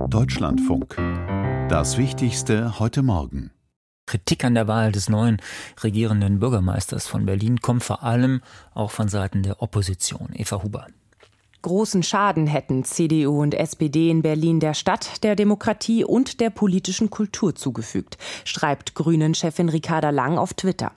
Deutschlandfunk. Das Wichtigste heute Morgen. Kritik an der Wahl des neuen regierenden Bürgermeisters von Berlin kommt vor allem auch von Seiten der Opposition. Eva Huber. Großen Schaden hätten CDU und SPD in Berlin der Stadt, der Demokratie und der politischen Kultur zugefügt, schreibt Grünen-Chefin Ricarda Lang auf Twitter.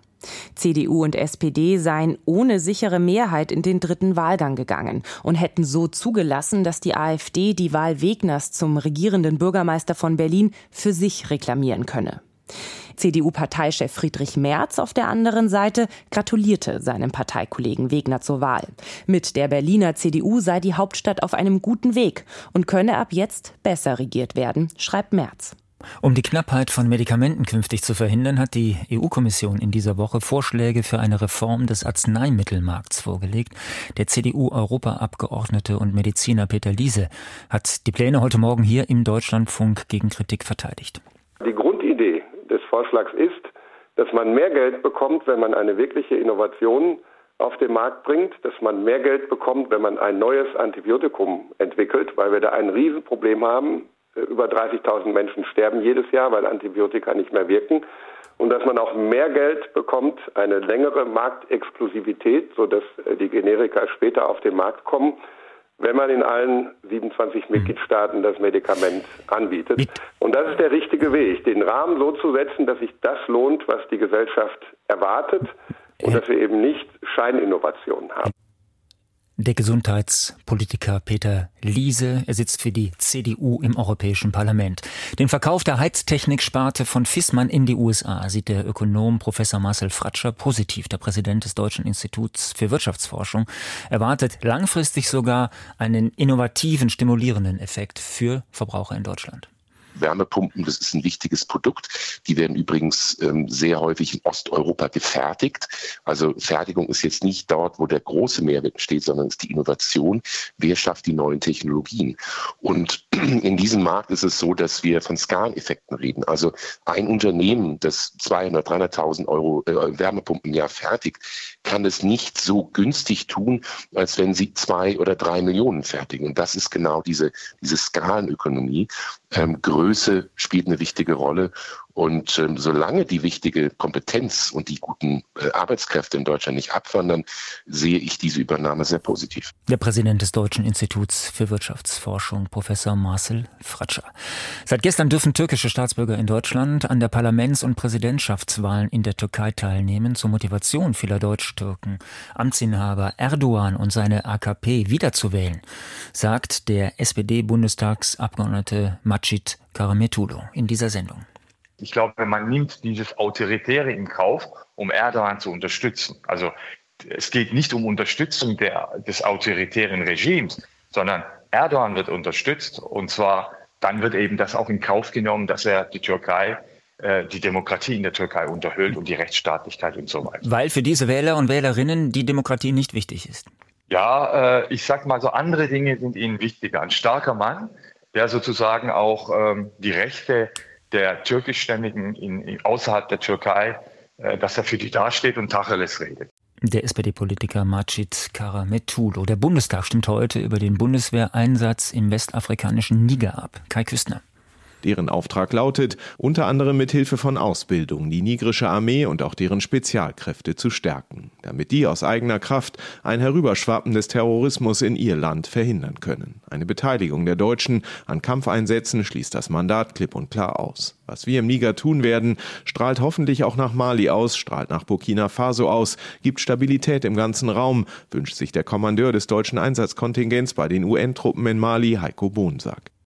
CDU und SPD seien ohne sichere Mehrheit in den dritten Wahlgang gegangen und hätten so zugelassen, dass die AfD die Wahl Wegners zum regierenden Bürgermeister von Berlin für sich reklamieren könne. CDU-Parteichef Friedrich Merz auf der anderen Seite gratulierte seinem Parteikollegen Wegner zur Wahl. Mit der Berliner CDU sei die Hauptstadt auf einem guten Weg und könne ab jetzt besser regiert werden, schreibt Merz. Um die Knappheit von Medikamenten künftig zu verhindern, hat die EU-Kommission in dieser Woche Vorschläge für eine Reform des Arzneimittelmarkts vorgelegt. Der CDU-Europaabgeordnete und Mediziner Peter Liese hat die Pläne heute Morgen hier im Deutschlandfunk gegen Kritik verteidigt. Die Grundidee des Vorschlags ist, dass man mehr Geld bekommt, wenn man eine wirkliche Innovation auf den Markt bringt, dass man mehr Geld bekommt, wenn man ein neues Antibiotikum entwickelt, weil wir da ein Riesenproblem haben. Über 30.000 Menschen sterben jedes Jahr, weil Antibiotika nicht mehr wirken. Und dass man auch mehr Geld bekommt, eine längere Marktexklusivität, sodass die Generika später auf den Markt kommen, wenn man in allen 27 Mitgliedstaaten das Medikament anbietet. Und das ist der richtige Weg, den Rahmen so zu setzen, dass sich das lohnt, was die Gesellschaft erwartet und dass wir eben nicht Scheininnovationen haben. Der Gesundheitspolitiker Peter Liese, er sitzt für die CDU im Europäischen Parlament. Den Verkauf der Heiztechniksparte von Viessmann in die USA sieht der Ökonom Professor Marcel Fratscher positiv. Der Präsident des Deutschen Instituts für Wirtschaftsforschung erwartet langfristig sogar einen innovativen, stimulierenden Effekt für Verbraucher in Deutschland. Wärmepumpen, das ist ein wichtiges Produkt. Die werden übrigens sehr häufig in Osteuropa gefertigt. Also Fertigung ist jetzt nicht dort, wo der große Mehrwert steht, sondern es ist die Innovation. Wer schafft die neuen Technologien? Und in diesem Markt ist es so, dass wir von Skaleneffekten reden. Also ein Unternehmen, das 200.000, 300.000 Euro Wärmepumpen im Jahr fertigt, kann es nicht so günstig tun, als wenn sie 2 oder 3 Millionen fertigen. Und das ist genau diese Skalenökonomie. Größe spielt eine wichtige Rolle. Und solange die wichtige Kompetenz und die guten Arbeitskräfte in Deutschland nicht abwandern, sehe ich diese Übernahme sehr positiv. Der Präsident des Deutschen Instituts für Wirtschaftsforschung, Professor Marcel Fratscher. Seit gestern dürfen türkische Staatsbürger in Deutschland an der Parlaments- und Präsidentschaftswahlen in der Türkei teilnehmen. Zur Motivation vieler Deutsch-Türken, Amtsinhaber Erdogan und seine AKP wiederzuwählen, sagt der SPD-Bundestagsabgeordnete Macit Karametulu in dieser Sendung. Ich glaube, man nimmt dieses Autoritäre in Kauf, um Erdogan zu unterstützen. Also es geht nicht um Unterstützung des autoritären Regimes, sondern Erdogan wird unterstützt. Und zwar dann wird eben das auch in Kauf genommen, dass er die Demokratie in der Türkei unterhöhlt und die Rechtsstaatlichkeit und so weiter. Weil für diese Wähler und Wählerinnen die Demokratie nicht wichtig ist. Ja, ich sag mal so, andere Dinge sind ihnen wichtiger. Ein starker Mann, der sozusagen auch die Rechte der Türkischstämmigen außerhalb der Türkei, dass er für die dasteht und Tacheles redet. Der SPD-Politiker Macit Karametulu. Der Bundestag stimmt heute über den Bundeswehreinsatz im westafrikanischen Niger ab. Kai Küstner. Deren Auftrag lautet, unter anderem mit Hilfe von Ausbildung die nigrische Armee und auch deren Spezialkräfte zu stärken, damit die aus eigener Kraft ein Herüberschwappen des Terrorismus in ihr Land verhindern können. Eine Beteiligung der Deutschen an Kampfeinsätzen schließt das Mandat klipp und klar aus. Was wir im Niger tun werden, strahlt hoffentlich auch nach Mali aus, strahlt nach Burkina Faso aus, gibt Stabilität im ganzen Raum, wünscht sich der Kommandeur des deutschen Einsatzkontingents bei den UN-Truppen in Mali, Heiko Bohnsack.